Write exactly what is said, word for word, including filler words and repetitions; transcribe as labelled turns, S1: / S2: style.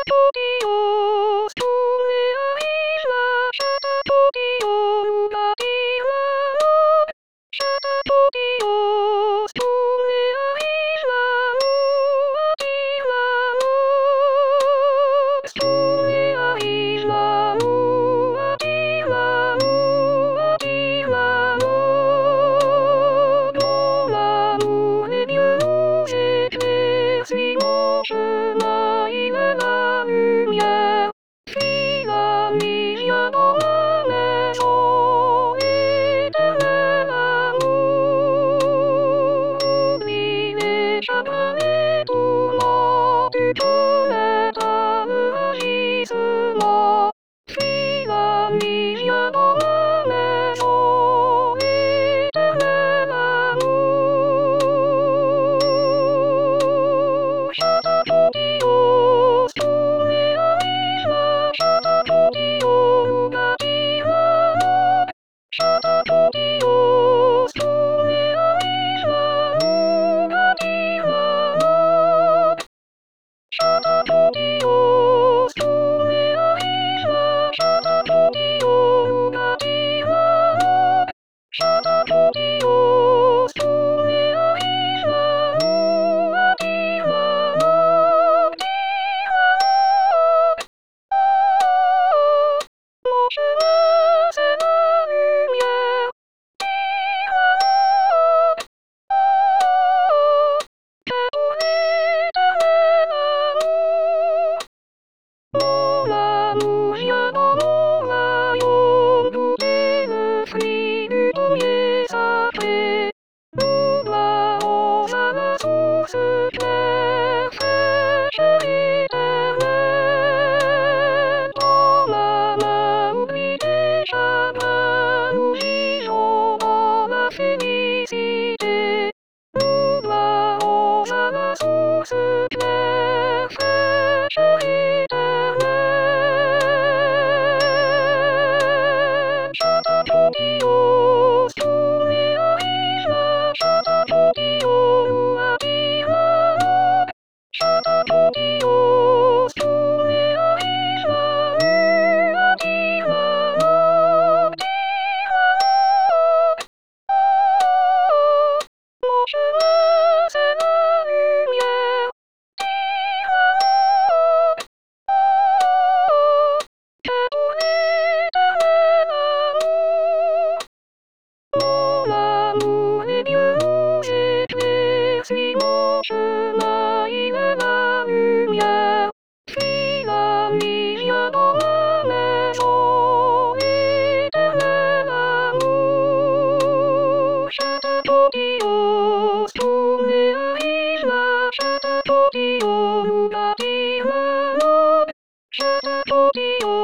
S1: Studios, Studia Isla, Shata Studios, Gatilab, Shata Studios, Studia Isla, Gatilab, Studia Isla, Gatilab, Gatilab, dans l'amour les mieux éclaircissement chemin il est la lumière. Si la nuit vient dans la maison, éternel amour, oublie les chagrins, les tourments, tu te mettras à agissement. Si la nuit vient dans la maison, éternel amour. Shata Studios, Studia Isla, Shata Studios, Gatilab, Shata Studios, Studia Isla, Gatilab, Shata Studios, Studia Isla, Shata Studios, Gatilab, Shata Studios, Studia Isla, Gatilab, Gatilab. Mon chemin c'est la lumière. Gatilab. C'est pour l'éternel amour. Mon amour vient dans mon royaume, goûter le fruit du pommier sacré. Nous boirons à la source claire, fraîche et éternelle. Prends ma main, oublie tes chagrins, nous vivons dans la félicité. Nous boirons à la source claire, fraîche et éternelle. Shata Studios, Studia Isla, Shata Studios, Gatilab, Shata Studios, Studia Isla, Gatilab, Gatilab. Mon chemin c'est la lumière. Gatilab. C'est pour l'éternel amour. Mon amour les mieux éclaircissement chemin il est la lumière. Si la nuit vient dans la maison, éternel amour. Shata Studios, Studia Isla, Shata Studios, Gatilab, Shata Studios.